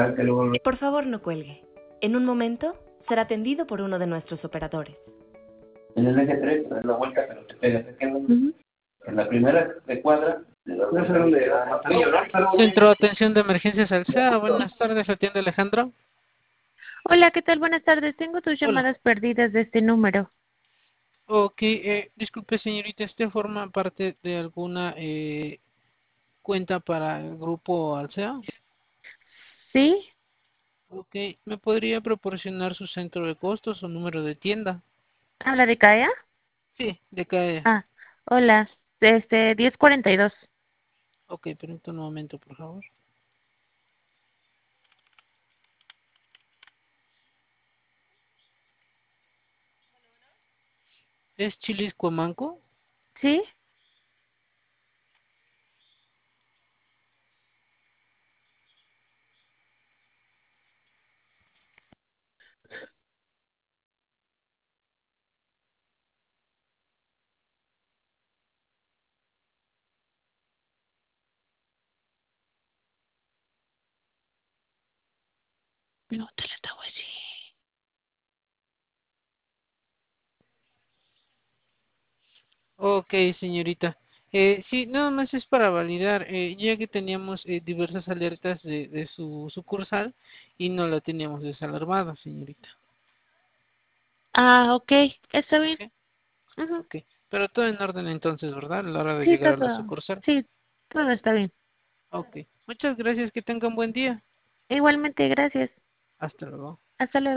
Por favor, no cuelgue. En un momento será atendido por uno de nuestros operadores. En el eje 3, das la vuelta, pero te pegas aquí en la primera de cuadra. No sé dónde era. Centro de Atención de Emergencias Alsea, buenas tardes, atiende Alejandro. Hola, ¿qué tal? Buenas tardes. Tengo tus Hola. llamadas perdidas de este número. Ok, disculpe señorita, ¿este forma parte de alguna cuenta para el grupo Alsea? ¿Sí? Ok, ¿me podría proporcionar su centro de costos o número de tienda? ¿Habla de CAEA? Sí, de CAE. Ah, hola. 1042. Ok, permítame un momento, por favor. ¿Es Chilis Cuamanco? ¿Sí? No te la estaba así. Ok, señorita. Sí, nada más es para validar, ya que teníamos diversas alertas de su sucursal y no la teníamos desalarmada, señorita. Ah, ok. Está bien. ¿Sí? Ujú. Ok, pero todo en orden entonces, ¿verdad? A la hora de Sí, llegar a la todo. sucursal. Sí, todo está bien. Ok, muchas gracias, que tengan buen día. Igualmente, gracias. Hasta luego. Hasta luego.